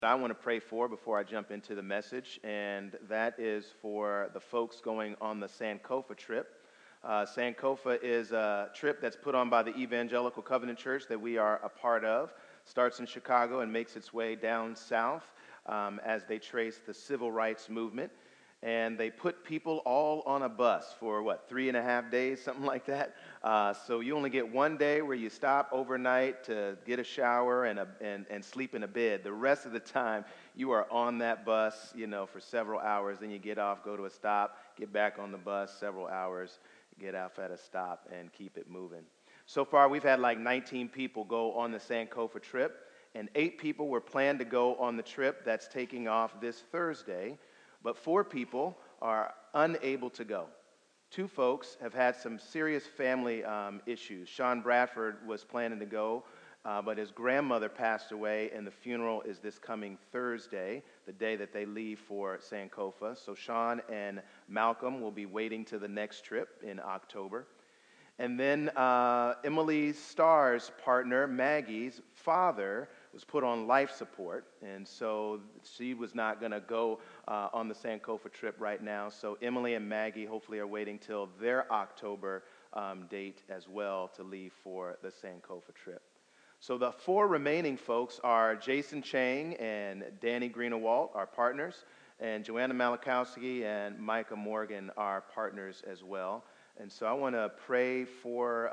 I want to pray for before I jump into the message, and that is for the folks going on the Sankofa trip. Sankofa is a trip that's put on by the Evangelical Covenant Church that we are a part of. Starts in Chicago and makes its way down south as they trace the civil rights movement. And they put people all on a bus for, 3.5 days, something like that. So you only get one day where you stop overnight to get a shower and sleep in a bed. The rest of the time, you are on that bus, for several hours. Then you get off, go to a stop, get back on the bus, several hours, get off at a stop, and keep it moving. So far, we've had like 19 people go on the Sankofa trip, and 8 people were planned to go on the trip that's taking off this Thursday. But 4 people are unable to go. 2 folks have had some serious family issues. Sean Bradford was planning to go, but his grandmother passed away, and the funeral is this coming Thursday, the day that they leave for Sankofa. So Sean and Malcolm will be waiting to the next trip in October. And then Emily Starr's partner, Maggie's father, was put on life support, and so she was not going to go on the Sankofa trip right now. So Emily and Maggie hopefully are waiting till their October date as well to leave for the Sankofa trip. So the 4 remaining folks are Jason Chang and Danny Greenewalt, our partners, and Joanna Malakowski and Micah Morgan, our partners as well. And so I want to pray for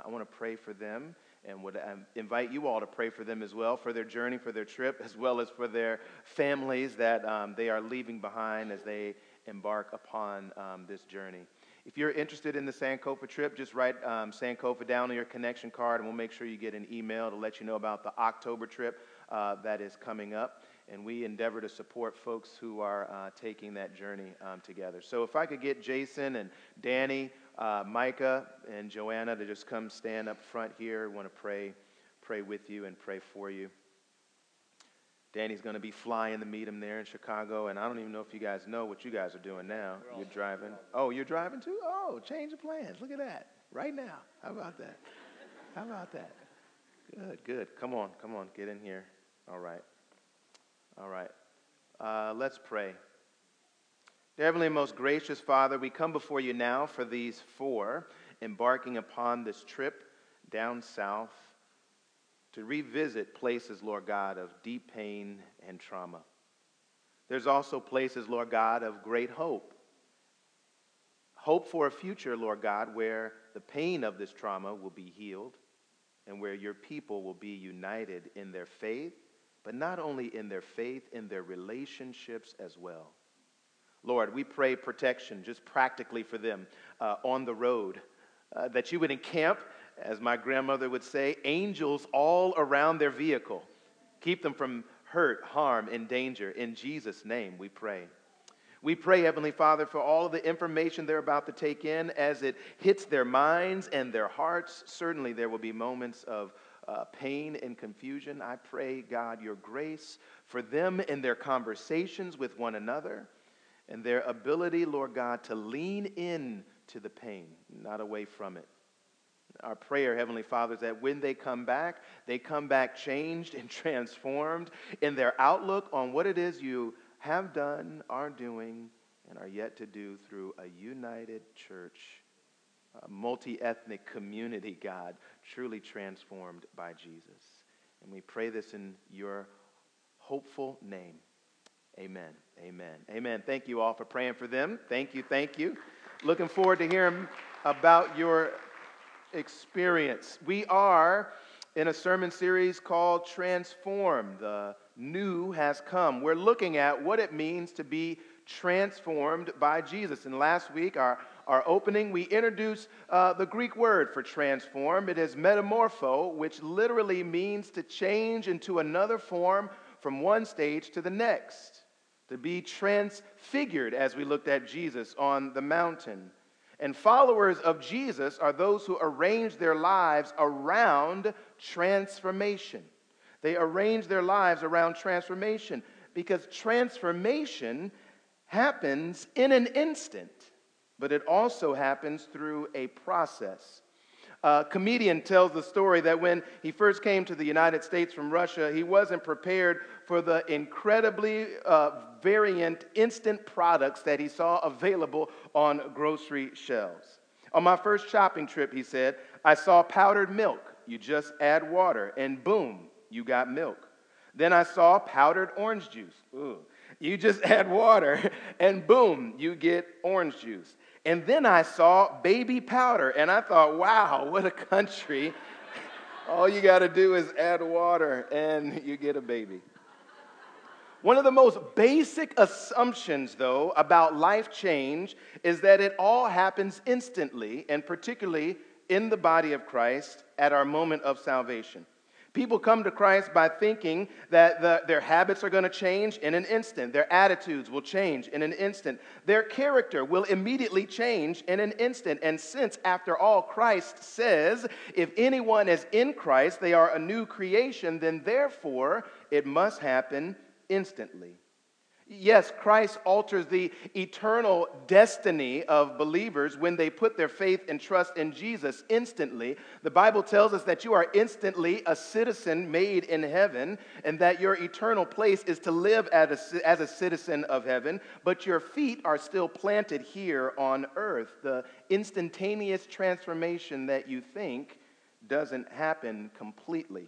them, and would invite you all to pray for them as well, for their journey, for their trip, as well as for their families that they are leaving behind as they embark upon this journey. If you're interested in the Sankofa trip, just write Sankofa down on your connection card, and we'll make sure you get an email to let you know about the October trip that is coming up. And we endeavor to support folks who are taking that journey together. So if I could get Jason and Danny, Micah and Joanna to just come stand up front here. I want to pray with you and pray for you. Danny's going to be flying to meet him there in Chicago, and I don't even know if you guys know what you guys are doing now. You're driving. Oh, you're driving too? Oh, change of plans. Look at that. Right now. How about that? How about that? Good. Come on. Get in here. All right. Let's pray. Dear Heavenly and most gracious Father, we come before you now for these 4 embarking upon this trip down south to revisit places, Lord God, of deep pain and trauma. There's also places, Lord God, of great hope. Hope for a future, Lord God, where the pain of this trauma will be healed and where your people will be united in their faith, but not only in their faith, in their relationships as well. Lord, we pray protection just practically for them on the road, that you would encamp, as my grandmother would say, angels all around their vehicle. Keep them from hurt, harm, and danger. In Jesus' name we pray. We pray, Heavenly Father, for all of the information they're about to take in as it hits their minds and their hearts. Certainly there will be moments of pain and confusion. I pray, God, your grace for them in their conversations with one another, and their ability, Lord God, to lean in to the pain, not away from it. Our prayer, Heavenly Father, is that when they come back changed and transformed in their outlook on what it is you have done, are doing, and are yet to do through a united church, a multi-ethnic community, God, truly transformed by Jesus. And we pray this in your hopeful name. Amen. Thank you all for praying for them. Thank you. Looking forward to hearing about your experience. We are in a sermon series called Transformed. The new has come. We're looking at what it means to be transformed by Jesus. And last week, our opening, we introduced the Greek word for transform. It is metamorpho, which literally means to change into another form from one stage to the next. To be transfigured, as we looked at Jesus on the mountain. And followers of Jesus are those who arrange their lives around transformation. They arrange their lives around transformation because transformation happens in an instant, but it also happens through a process. A comedian tells the story that when he first came to the United States from Russia, he wasn't prepared for the incredibly variant instant products that he saw available on grocery shelves. On my first shopping trip, he said, I saw powdered milk. You just add water, and boom, you got milk. Then I saw powdered orange juice. Ooh. You just add water, and boom, you get orange juice. And then I saw baby powder, and I thought, wow, what a country. All you got to do is add water, and you get a baby. One of the most basic assumptions, though, about life change is that it all happens instantly, and particularly in the body of Christ at our moment of salvation. People come to Christ by thinking that their habits are going to change in an instant. Their attitudes will change in an instant. Their character will immediately change in an instant. And since, after all, Christ says, if anyone is in Christ, they are a new creation, then therefore it must happen instantly. Yes, Christ alters the eternal destiny of believers when they put their faith and trust in Jesus instantly. The Bible tells us that you are instantly a citizen made in heaven, and that your eternal place is to live as a citizen of heaven, but your feet are still planted here on earth. The instantaneous transformation that you think doesn't happen completely.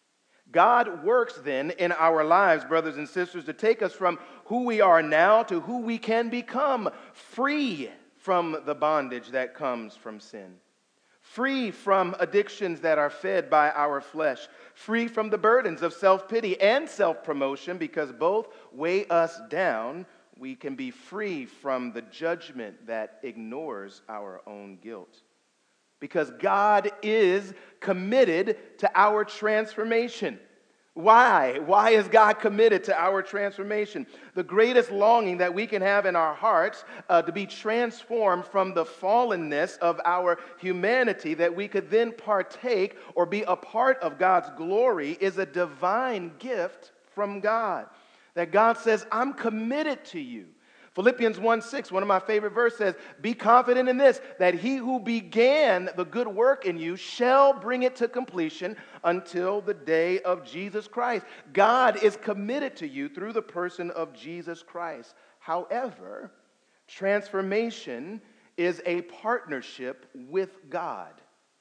God works then in our lives, brothers and sisters, to take us from who we are now to who we can become, free from the bondage that comes from sin, free from addictions that are fed by our flesh, free from the burdens of self-pity and self-promotion, because both weigh us down. We can be free from the judgment that ignores our own guilt. Because God is committed to our transformation. Why? Why is God committed to our transformation? The greatest longing that we can have in our hearts to be transformed from the fallenness of our humanity, that we could then partake or be a part of God's glory, is a divine gift from God. That God says, I'm committed to you. Philippians 1:6, one of my favorite verses, says, be confident in this, that he who began the good work in you shall bring it to completion until the day of Jesus Christ. God is committed to you through the person of Jesus Christ. However, transformation is a partnership with God.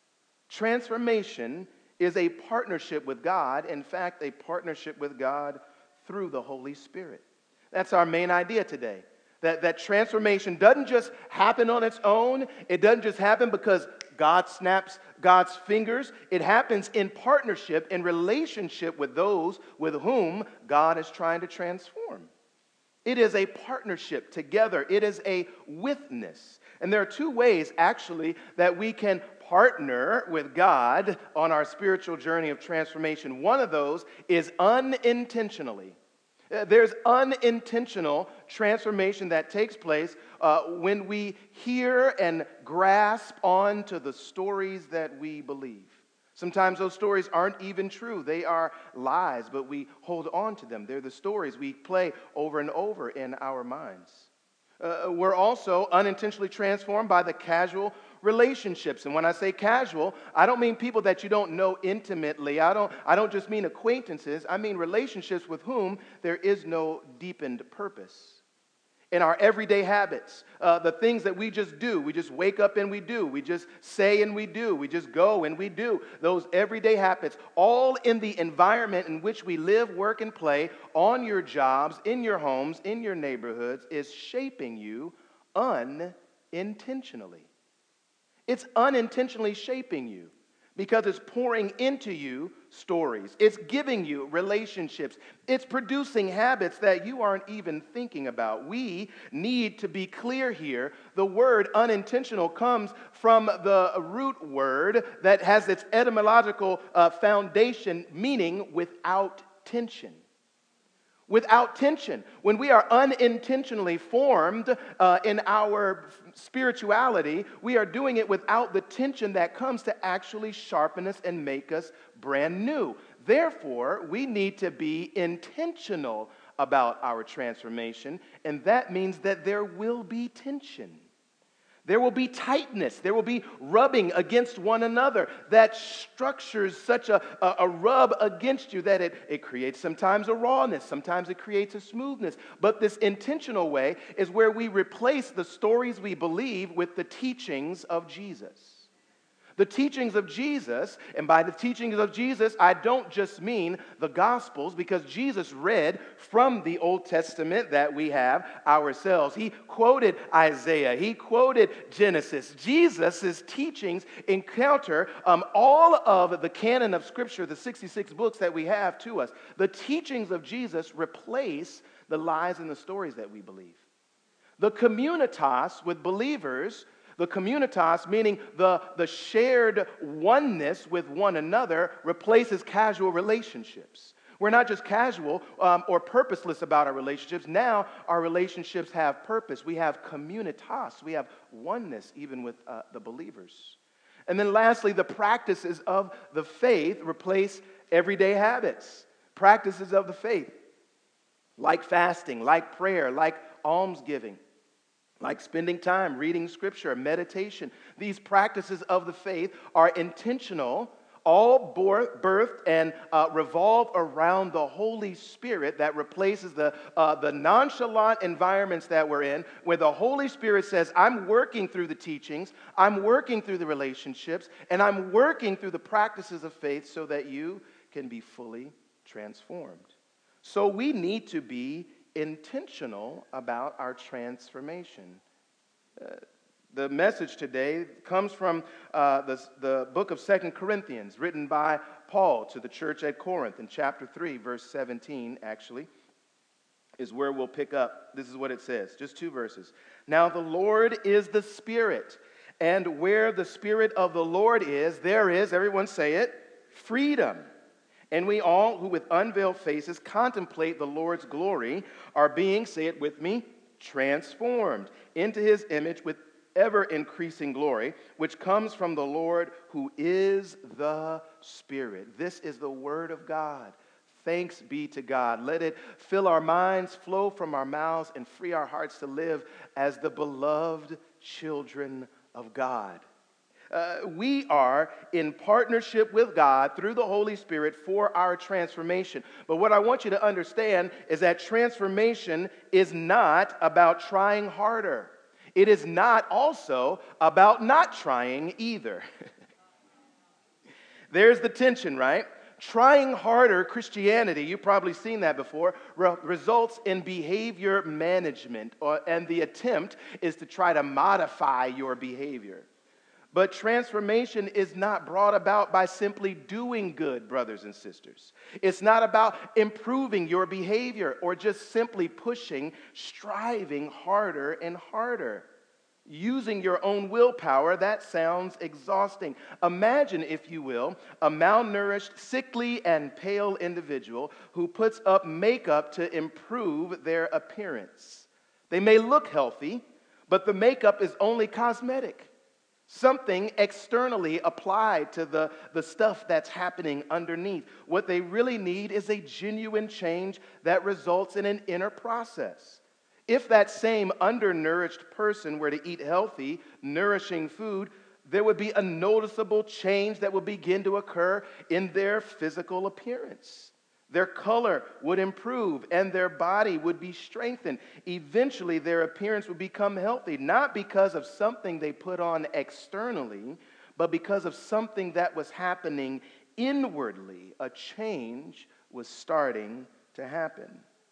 Transformation is a partnership with God. In fact, a partnership with God through the Holy Spirit. That's our main idea today. That transformation doesn't just happen on its own. It doesn't just happen because God snaps God's fingers. It happens in partnership, in relationship with those with whom God is trying to transform. It is a partnership together. It is a witness. And there are two ways, actually, that we can partner with God on our spiritual journey of transformation. One of those is unintentionally. There's unintentional transformation that takes place when we hear and grasp onto the stories that we believe. Sometimes those stories aren't even true. They are lies, but we hold on to them. They're the stories we play over and over in our minds. We're also unintentionally transformed by the casual relationships. And when I say casual, I don't mean people that you don't know intimately. I don't just mean acquaintances. I mean relationships with whom there is no deepened purpose. In our everyday habits, the things that we just do, we just wake up and we do, we just say and we do, we just go and we do, those everyday habits, all in the environment in which we live, work, and play, on your jobs, in your homes, in your neighborhoods, is shaping you unintentionally. It's unintentionally shaping you because it's pouring into you stories. It's giving you relationships. It's producing habits that you aren't even thinking about. We need to be clear here. The word unintentional comes from the root word that has its etymological foundation, meaning without tension. Without tension. When we are unintentionally formed in our spirituality, we are doing it without the tension that comes to actually sharpen us and make us brand new. Therefore, we need to be intentional about our transformation, and that means that there will be tension. There will be tightness. There will be rubbing against one another that structures such a rub against you that it creates sometimes a rawness, sometimes it creates a smoothness. But this intentional way is where we replace the stories we believe with the teachings of Jesus. The teachings of Jesus, and by the teachings of Jesus, I don't just mean the Gospels, because Jesus read from the Old Testament that we have ourselves. He quoted Isaiah. He quoted Genesis. Jesus' teachings encounter all of the canon of Scripture, the 66 books that we have to us. The teachings of Jesus replace the lies and the stories that we believe. The communitas with believers, the communitas, meaning the shared oneness with one another, replaces casual relationships. We're not just casual or purposeless about our relationships. Now our relationships have purpose. We have communitas. We have oneness even with the believers. And then lastly, the practices of the faith replace everyday habits. Practices of the faith, like fasting, like prayer, like almsgiving, like spending time reading Scripture, meditation. These practices of the faith are intentional, all birthed and revolve around the Holy Spirit that replaces the nonchalant environments that we're in, where the Holy Spirit says, I'm working through the teachings, I'm working through the relationships, and I'm working through the practices of faith so that you can be fully transformed. So we need to be intentional about our transformation. The message today comes from the book of 2 Corinthians, written by Paul to the church at Corinth in chapter 3, verse 17, actually, is where we'll pick up. This is what it says, just 2 verses. Now the Lord is the Spirit, and where the Spirit of the Lord is, there is, everyone say it, freedom. And we all who with unveiled faces contemplate the Lord's glory are being, say it with me, transformed into his image with ever-increasing glory, which comes from the Lord who is the Spirit. This is the word of God. Thanks be to God. Let it fill our minds, flow from our mouths, and free our hearts to live as the beloved children of God. We are in partnership with God through the Holy Spirit for our transformation. But what I want you to understand is that transformation is not about trying harder. It is not also about not trying either. There's the tension, right? Trying harder Christianity, you've probably seen that before, results in behavior management, and the attempt is to try to modify your behavior. But transformation is not brought about by simply doing good, brothers and sisters. It's not about improving your behavior or just simply pushing, striving harder and harder. Using your own willpower, that sounds exhausting. Imagine, if you will, a malnourished, sickly, and pale individual who puts up makeup to improve their appearance. They may look healthy, but the makeup is only cosmetic. Something externally applied to the stuff that's happening underneath. What they really need is a genuine change that results in an inner process. If that same undernourished person were to eat healthy, nourishing food, there would be a noticeable change that would begin to occur in their physical appearance. Their color would improve and their body would be strengthened. Eventually, their appearance would become healthy, not because of something they put on externally, but because of something that was happening inwardly. A change was starting to happen.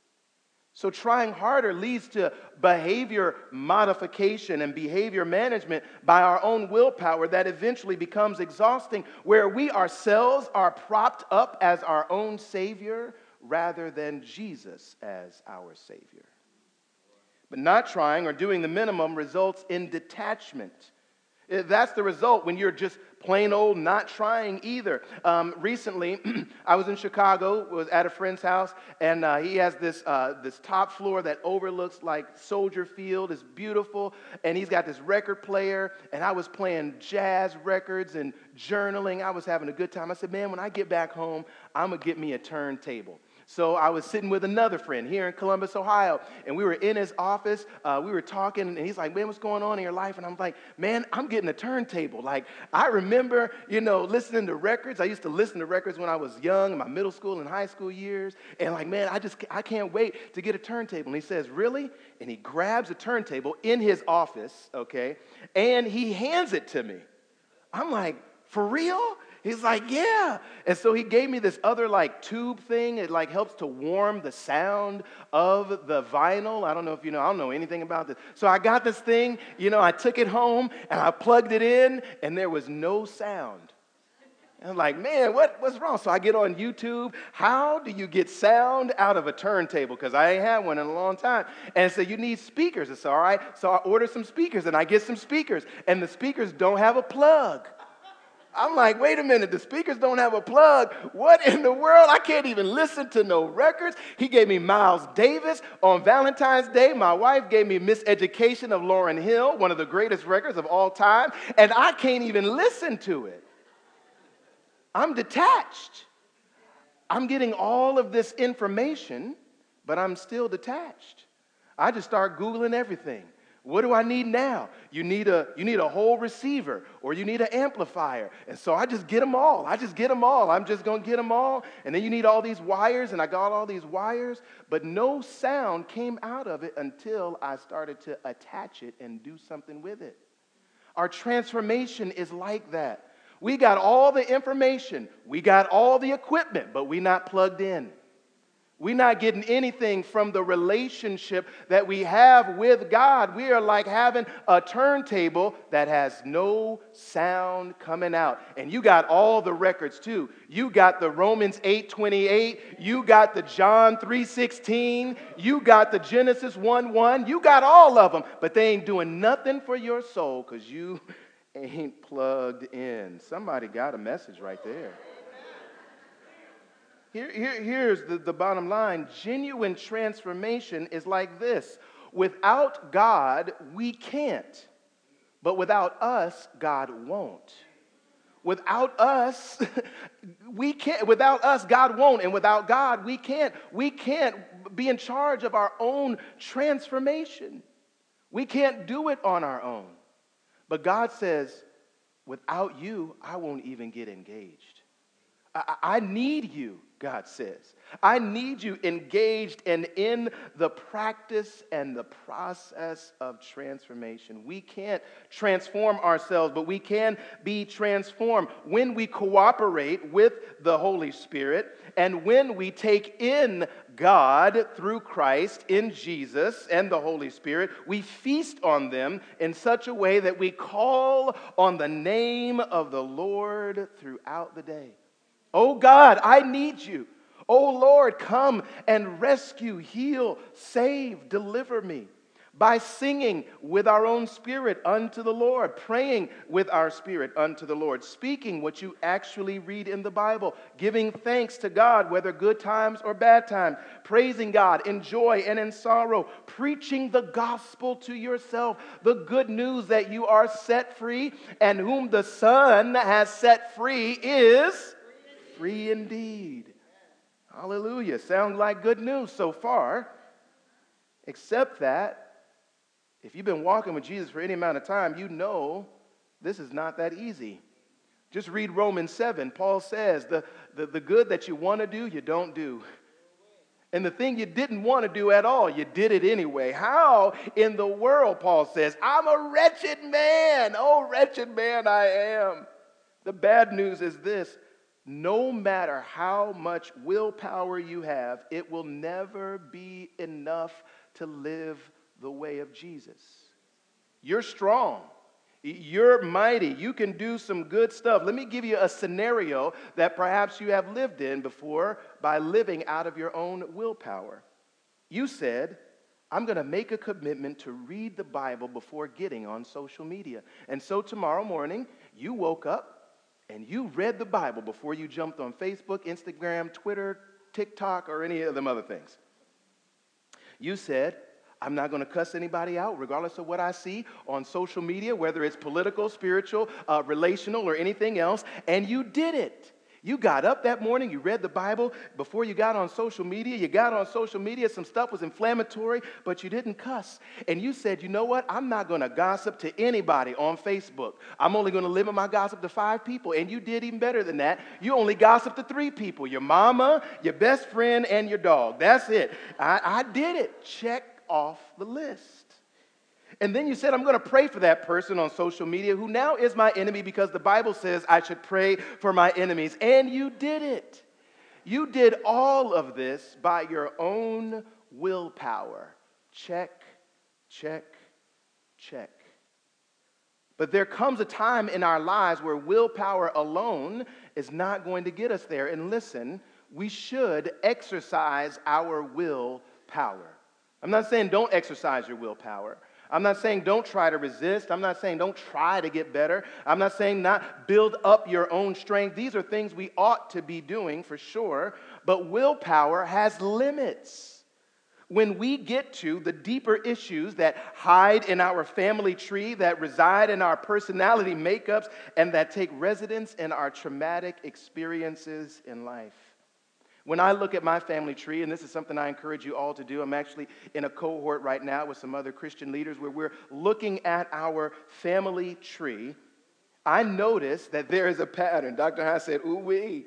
So trying harder leads to behavior modification and behavior management by our own willpower that eventually becomes exhausting, where we ourselves are propped up as our own Savior rather than Jesus as our Savior. But not trying or doing the minimum results in detachment. That's the result when you're just plain old not trying either. Recently, I was in Chicago, was at a friend's house, and he has this top floor that overlooks like Soldier Field. It's beautiful, and he's got this record player, and I was playing jazz records and journaling. I was having a good time. I said, man, when I get back home, I'm going to get me a turntable. So I was sitting with another friend here in Columbus, Ohio, and we were in his office. We were talking, and he's like, man, what's going on in your life? And I'm like, man, I'm getting a turntable. Like, I remember, listening to records. I used to listen to records when I was young, in my middle school and high school years. And like, man, I can't wait to get a turntable. And he says, really? And he grabs a turntable in his office, okay, and he hands it to me. I'm like, for real? He's like, yeah. And so he gave me this other tube thing. It helps to warm the sound of the vinyl. I don't know if I don't know anything about this. So I got this thing, I took it home and I plugged it in and there was no sound. And I'm like, man, what's wrong? So I get on YouTube. How do you get sound out of a turntable? Because I ain't had one in a long time. And so you need speakers. It's all right. So I order some speakers and I get some speakers. And the speakers don't have a plug. I'm like, wait a minute, the speakers don't have a plug. What in the world? I can't even listen to no records. He gave me Miles Davis on Valentine's Day. My wife gave me Miseducation of Lauryn Hill, one of the greatest records of all time, and I can't even listen to it. I'm detached. I'm getting all of this information, but I'm still detached. I just start Googling everything. What do I need now? You need a whole receiver, or you need an amplifier. And so I just get them all. I'm just going to get them all. And then you need all these wires, and I got all these wires. But no sound came out of it until I started to attach it and do something with it. Our transformation is like that. We got all the information. We got all the equipment, but we're not plugged in. We're not getting anything from the relationship that we have with God. We are like having a turntable that has no sound coming out. And you got all the records too. You got the Romans 8:28. You got the John 3:16. You got the Genesis 1:1. You got all of them, but they ain't doing nothing for your soul because you ain't plugged in. Somebody got a message right there. Here's the bottom line. Genuine transformation is like this. Without God, we can't. But without us, God won't. Without us, we can't. Without us, God won't. And without God, we can't. We can't be in charge of our own transformation. We can't do it on our own. But God says, without you, I won't even get engaged. I need you, God says. I need you engaged and in the practice and the process of transformation. We can't transform ourselves, but we can be transformed when we cooperate with the Holy Spirit and when we take in God through Christ in Jesus and the Holy Spirit. We feast on them in such a way that we call on the name of the Lord throughout the day. Oh God, I need you. Oh Lord, come and rescue, heal, save, deliver me. By singing with our own spirit unto the Lord, praying with our spirit unto the Lord, speaking what you actually read in the Bible, giving thanks to God, whether good times or bad times, praising God in joy and in sorrow, preaching the gospel to yourself, the good news that you are set free, and whom the Son has set free is free indeed. Hallelujah. Sounds like good news so far, except that if you've been walking with Jesus for any amount of time, you know this is not that easy. Just read Romans 7. Paul says the good that you want to do, you don't do. And the thing you didn't want to do at all, you did it anyway. How in the world, Paul says, I'm a wretched man. Oh, wretched man I am. The bad news is this. No matter how much willpower you have, it will never be enough to live the way of Jesus. You're strong. You're mighty. You can do some good stuff. Let me give you a scenario that perhaps you have lived in before by living out of your own willpower. You said, I'm going to make a commitment to read the Bible before getting on social media. And so tomorrow morning, you woke up and you read the Bible before you jumped on Facebook, Instagram, Twitter, TikTok, or any of them other things. You said, I'm not going to cuss anybody out regardless of what I see on social media, whether it's political, spiritual, relational, or anything else. And you did it. You got up that morning, you read the Bible before you got on social media. You got on social media, some stuff was inflammatory, but you didn't cuss. And you said, you know what? I'm not going to gossip to anybody on Facebook. I'm only going to limit my gossip to 5 people. And you did even better than that. You only gossiped to 3 people, your mama, your best friend, and your dog. That's it. I did it. Check off the list. And then you said, I'm going to pray for that person on social media who now is my enemy because the Bible says I should pray for my enemies. And you did it. You did all of this by your own willpower. Check, check, check. But there comes a time in our lives where willpower alone is not going to get us there. And listen, we should exercise our willpower. I'm not saying don't exercise your willpower. I'm not saying don't try to resist. I'm not saying don't try to get better. I'm not saying not build up your own strength. These are things we ought to be doing for sure. But willpower has limits. When we get to the deeper issues that hide in our family tree, that reside in our personality makeups, and that take residence in our traumatic experiences in life. When I look at my family tree, and this is something I encourage you all to do, I'm actually in a cohort right now with some other Christian leaders where we're looking at our family tree. I notice that there is a pattern. Dr. High said, ooh-wee.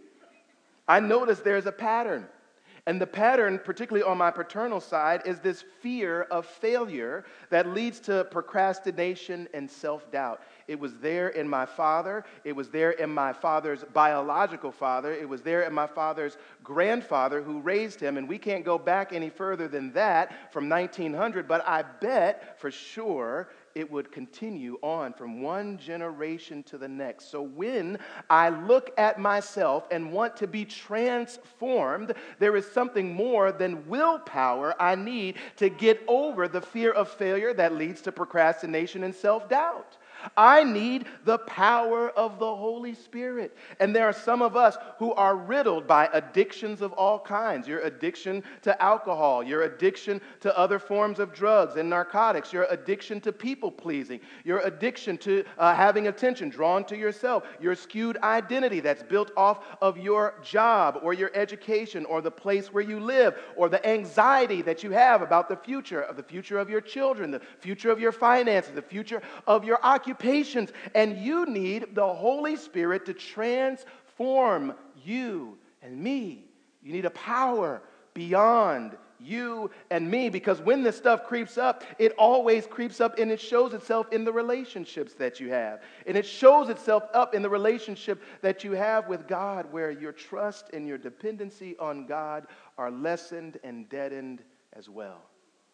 I notice there's a pattern. And the pattern, particularly on my paternal side, is this fear of failure that leads to procrastination and self-doubt. It was there in my father. It was there in my father's biological father. It was there in my father's grandfather who raised him. And we can't go back any further than that from 1900, but I bet for sure it would continue on from one generation to the next. So when I look at myself and want to be transformed, there is something more than willpower I need to get over the fear of failure that leads to procrastination and self-doubt. I need the power of the Holy Spirit. And there are some of us who are riddled by addictions of all kinds. Your addiction to alcohol, your addiction to other forms of drugs and narcotics, your addiction to people-pleasing, your addiction to having attention drawn to yourself, your skewed identity that's built off of your job or your education or the place where you live, or the anxiety that you have about the future of your children, the future of your finances, the future of your occupations. And you need the Holy Spirit to transform you and me. You need a power beyond you and me, because when this stuff creeps up, it always creeps up and it shows itself in the relationships that you have. And it shows itself up in the relationship that you have with God, where your trust and your dependency on God are lessened and deadened as well.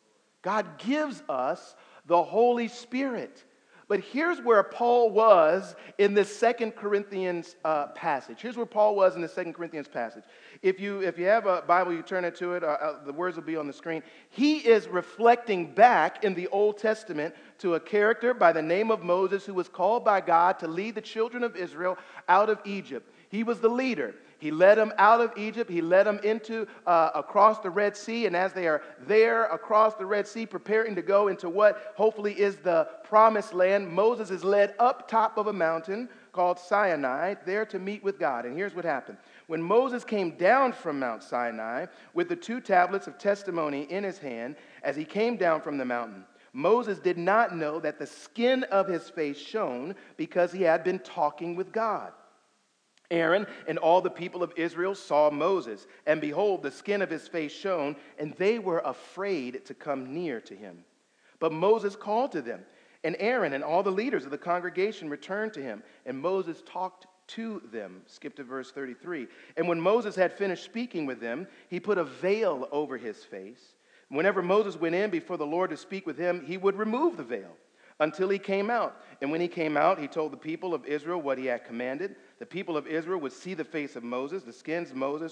God gives us the Holy Spirit. But here's where Paul was in this 2 Corinthians passage. Here's where Paul was in the 2 Corinthians passage. If you have a Bible, you turn it to it. The words will be on the screen. He is reflecting back in the Old Testament to a character by the name of Moses, who was called by God to lead the children of Israel out of Egypt. He was the leader. He led them out of Egypt. He led them across the Red Sea. And as they are there across the Red Sea, preparing to go into what hopefully is the promised land, Moses is led up top of a mountain called Sinai, there to meet with God. And here's what happened. When Moses came down from Mount Sinai with the 2 tablets of testimony in his hand, as he came down from the mountain, Moses did not know that the skin of his face shone, because he had been talking with God. Aaron and all the people of Israel saw Moses, and behold, the skin of his face shone, and they were afraid to come near to him. But Moses called to them, and Aaron and all the leaders of the congregation returned to him, and Moses talked to them. Skip to verse 33. And when Moses had finished speaking with them, he put a veil over his face. Whenever Moses went in before the Lord to speak with him, he would remove the veil until he came out. And when he came out, he told the people of Israel what he had commanded. The people of Israel would see the face of Moses. The skins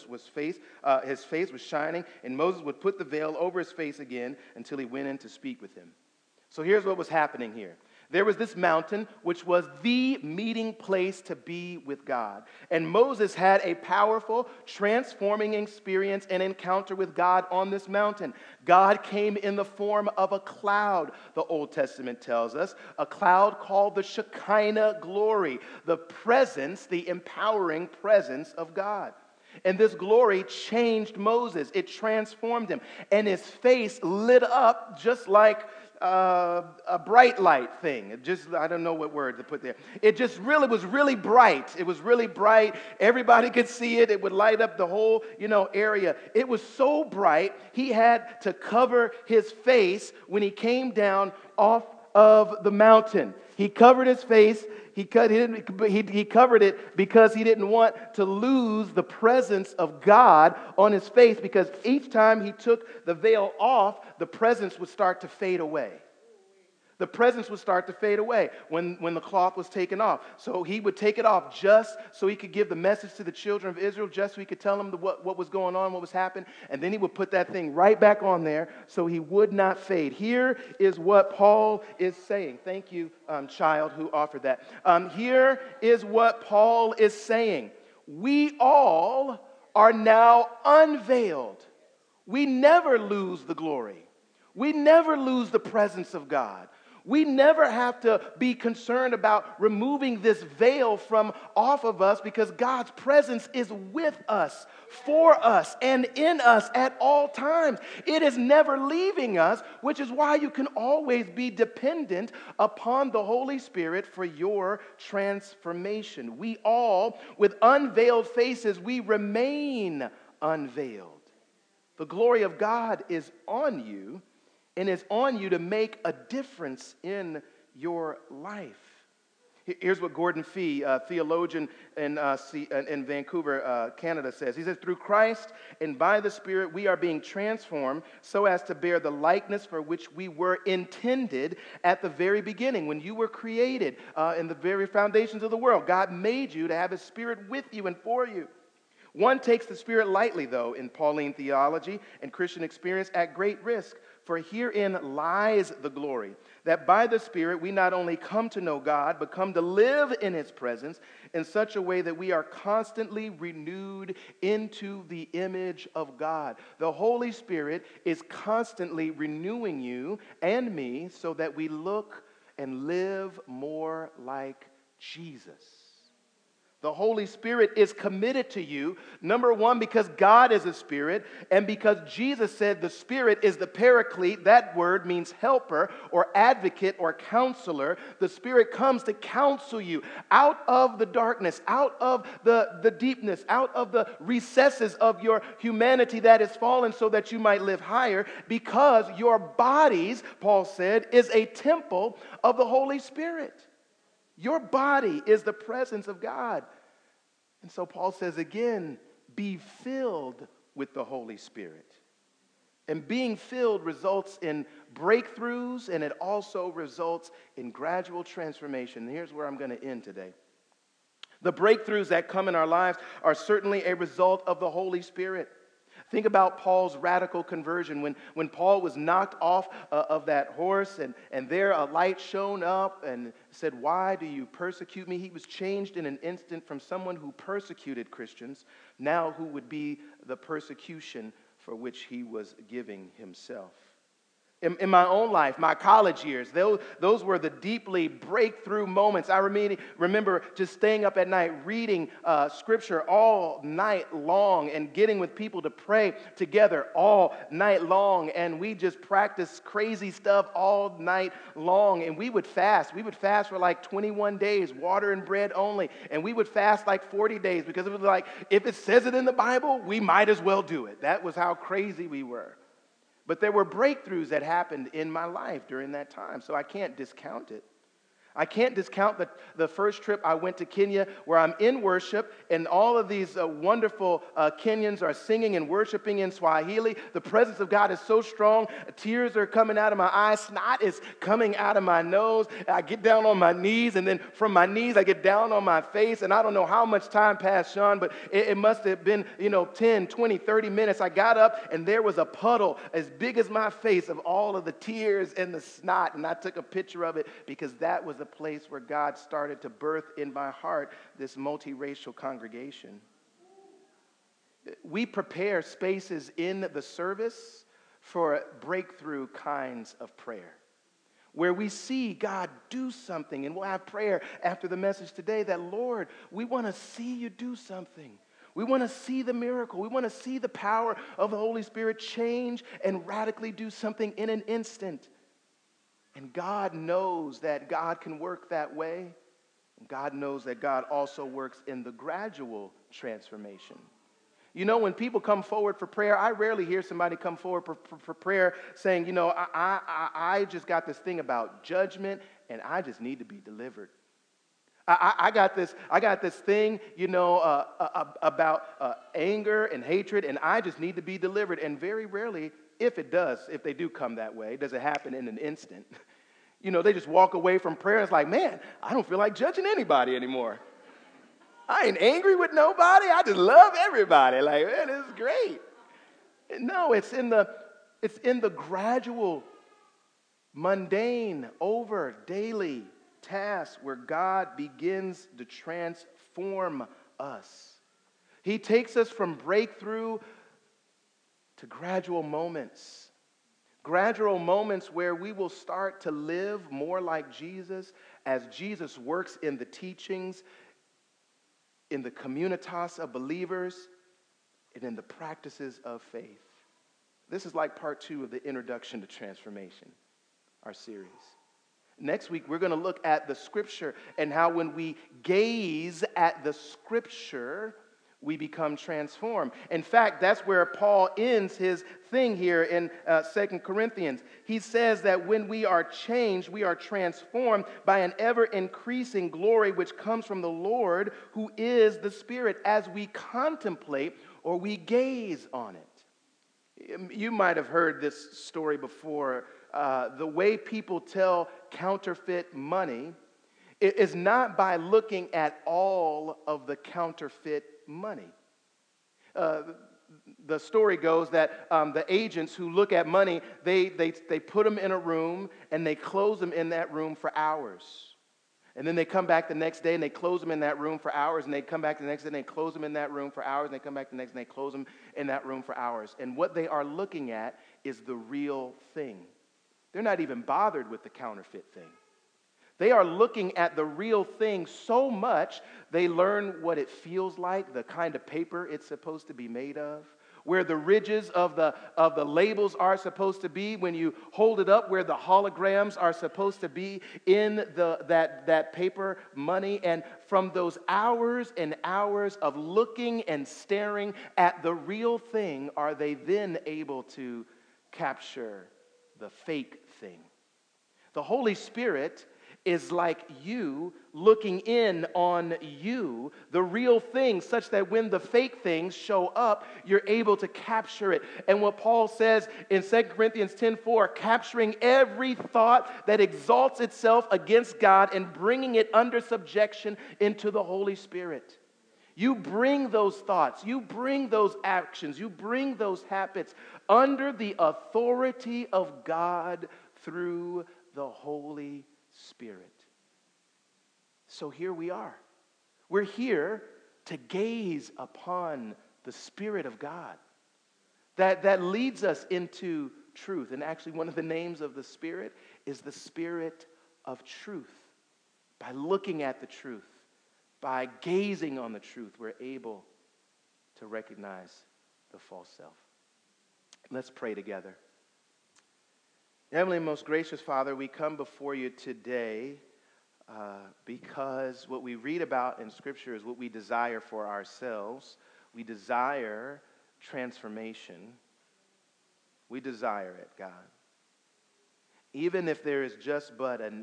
his face was shining, and Moses would put the veil over his face again until he went in to speak with him. So here's what was happening here. There was this mountain, which was the meeting place to be with God. And Moses had a powerful, transforming experience and encounter with God on this mountain. God came in the form of a cloud, the Old Testament tells us, a cloud called the Shekinah glory, the presence, the empowering presence of God. And this glory changed Moses. It transformed him. And his face lit up just like a bright light thing. I don't know what word to put there. It just really was really bright. It was really bright. Everybody could see it. It would light up the whole, area. It was so bright, he had to cover his face when he came down off of the mountain. He covered his face. He covered it because he didn't want to lose the presence of God on his face, because each time he took the veil off, the presence would start to fade away. The presence would start to fade away when the cloth was taken off. So he would take it off just so he could give the message to the children of Israel, just so he could tell them what was going on, what was happening. And then he would put that thing right back on there so he would not fade. Here is what Paul is saying. Thank you, child who offered that. Here is what Paul is saying. We all are now unveiled. We never lose the glory. We never lose the presence of God. We never have to be concerned about removing this veil from off of us, because God's presence is with us, for us, and in us at all times. It is never leaving us, which is why you can always be dependent upon the Holy Spirit for your transformation. We all, with unveiled faces, we remain unveiled. The glory of God is on you, and it's on you to make a difference in your life. Here's what Gordon Fee, theologian in Vancouver, Canada, says. He says, through Christ and by the Spirit, we are being transformed so as to bear the likeness for which we were intended at the very beginning. When you were created in the very foundations of the world, God made you to have His Spirit with you and for you. One takes the Spirit lightly, though, in Pauline theology and Christian experience, at great risk. For herein lies the glory, that by the Spirit we not only come to know God, but come to live in His presence in such a way that we are constantly renewed into the image of God. The Holy Spirit is constantly renewing you and me so that we look and live more like Jesus. The Holy Spirit is committed to you, number one, because God is a spirit, and because Jesus said the Spirit is the paraclete. That word means helper or advocate or counselor. The Spirit comes to counsel you out of the darkness, out of the deepness, out of the recesses of your humanity that is fallen, so that you might live higher, because your bodies, Paul said, is a temple of the Holy Spirit. Your body is the presence of God. And so Paul says again, be filled with the Holy Spirit. And being filled results in breakthroughs, and it also results in gradual transformation. And here's where I'm going to end today. The breakthroughs that come in our lives are certainly a result of the Holy Spirit. Think about Paul's radical conversion. When Paul was knocked off of that horse, and there a light shone up and said, "Why do you persecute me?" He was changed in an instant from someone who persecuted Christians, now who would be the persecution for which he was giving himself. In my own life, my college years, those were the deeply breakthrough moments. I remember just staying up at night reading Scripture all night long and getting with people to pray together all night long. And we just practiced crazy stuff all night long. And we would fast. We would fast for like 21 days, water and bread only. And we would fast like 40 days because it was like, if it says it in the Bible, we might as well do it. That was how crazy we were. But there were breakthroughs that happened in my life during that time, so I can't discount it. I can't discount the first trip I went to Kenya where I'm in worship and all of these wonderful Kenyans are singing and worshiping in Swahili. The presence of God is so strong. Tears are coming out of my eyes. Snot is coming out of my nose. I get down on my knees, and then from my knees I get down on my face. And I don't know how much time passed, Sean, but it must have been 10, 20, 30 minutes. I got up and there was a puddle as big as my face of all of the tears and the snot. And I took a picture of it because that was the place where God started to birth in my heart this multiracial congregation. We prepare spaces in the service for breakthrough kinds of prayer, where we see God do something, and we'll have prayer after the message today that, Lord, we want to see you do something. We want to see the miracle. We want to see the power of the Holy Spirit change and radically do something in an instant. And God knows that God can work that way. And God knows that God also works in the gradual transformation. When people come forward for prayer, I rarely hear somebody come forward for prayer saying, I just got this thing about judgment and I just need to be delivered. I got this thing, about anger and hatred, and I just need to be delivered. And very rarely, if they do come that way, does it happen in an instant. They just walk away from prayer. It's like, man, I don't feel like judging anybody anymore. I ain't angry with nobody. I just love everybody. Like, man, this is great. No, it's in the gradual, mundane, daily task where God begins to transform us. He takes us from breakthrough to gradual moments where we will start to live more like Jesus as Jesus works in the teachings, in the communitas of believers, and in the practices of faith. This is like part 2 of the Introduction to Transformation, our series. Next week, we're going to look at the Scripture and how when we gaze at the Scripture, we become transformed. In fact, that's where Paul ends his thing here in 2 Corinthians. He says that when we are changed, we are transformed by an ever-increasing glory which comes from the Lord, who is the Spirit, as we contemplate or we gaze on it. You might have heard this story before. The way people tell counterfeit money is not by looking at all of the counterfeit money. The story goes that the agents who look at money, they put them in a room and they close them in that room for hours. And then they come back the next day and they close them in that room for hours. And they come back the next day and they close them in that room for hours. And they come back the next day and they close them in that room for hours. And what they are looking at is the real thing. They're not even bothered with the counterfeit thing. They are looking at the real thing so much, they learn what it feels like, the kind of paper it's supposed to be made of, where the ridges of the labels are supposed to be when you hold it up, where the holograms are supposed to be in that paper money. And from those hours and hours of looking and staring at the real thing, are they then able to capture the fake thing? The Holy Spirit is like you looking in on you, the real thing, such that when the fake things show up, you're able to capture it. And what Paul says in 2 Corinthians 10:4, capturing every thought that exalts itself against God and bringing it under subjection into the Holy Spirit. You bring those thoughts, you bring those actions, you bring those habits under the authority of God through the Holy Spirit. So here we are. We're here to gaze upon the Spirit of God that leads us into truth. And actually, one of the names of the Spirit is the Spirit of truth. By looking at the truth, by gazing on the truth, we're able to recognize the false self. Let's pray together. Heavenly, most gracious Father, we come before you today because what we read about in Scripture is what we desire for ourselves. We desire transformation. We desire it, God. Even if there is just but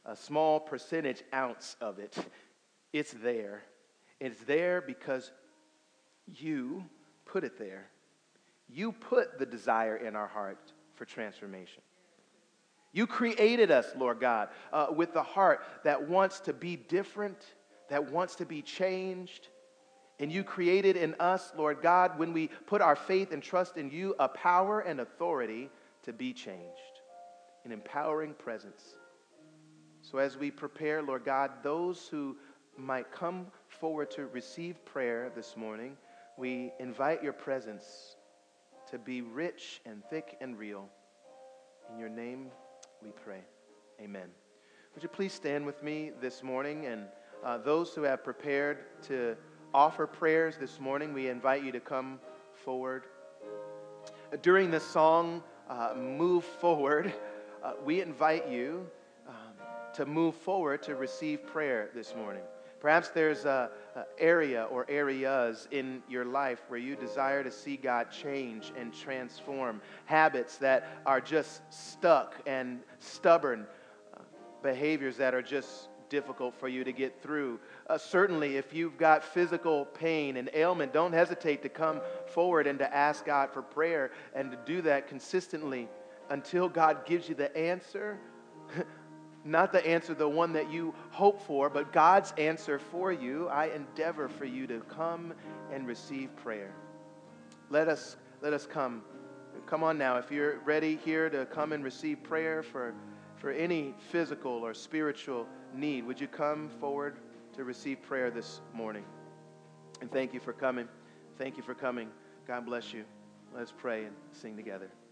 a small percentage ounce of it. It's there. It's there because you put it there. You put the desire in our heart for transformation. You created us, Lord God, with the heart that wants to be different, that wants to be changed. And you created in us, Lord God, when we put our faith and trust in you, a power and authority to be changed, an empowering presence. So as we prepare, Lord God, those who might come forward to receive prayer this morning, we invite your presence to be rich and thick and real. In your name we pray. Amen. Would you please stand with me this morning? And those who have prepared to offer prayers this morning, we invite you to come forward. During the song, Move Forward, we invite you to move forward to receive prayer this morning. Perhaps there's an area or areas in your life where you desire to see God change and transform habits that are just stuck and stubborn, behaviors that are just difficult for you to get through. Certainly, if you've got physical pain and ailment, don't hesitate to come forward and to ask God for prayer and to do that consistently until God gives you the answer. Not the answer, the one that you hope for, but God's answer for you. I endeavor for you to come and receive prayer. Let us come. Come on now. If you're ready here to come and receive prayer for any physical or spiritual need, would you come forward to receive prayer this morning? And thank you for coming. Thank you for coming. God bless you. Let's pray and sing together.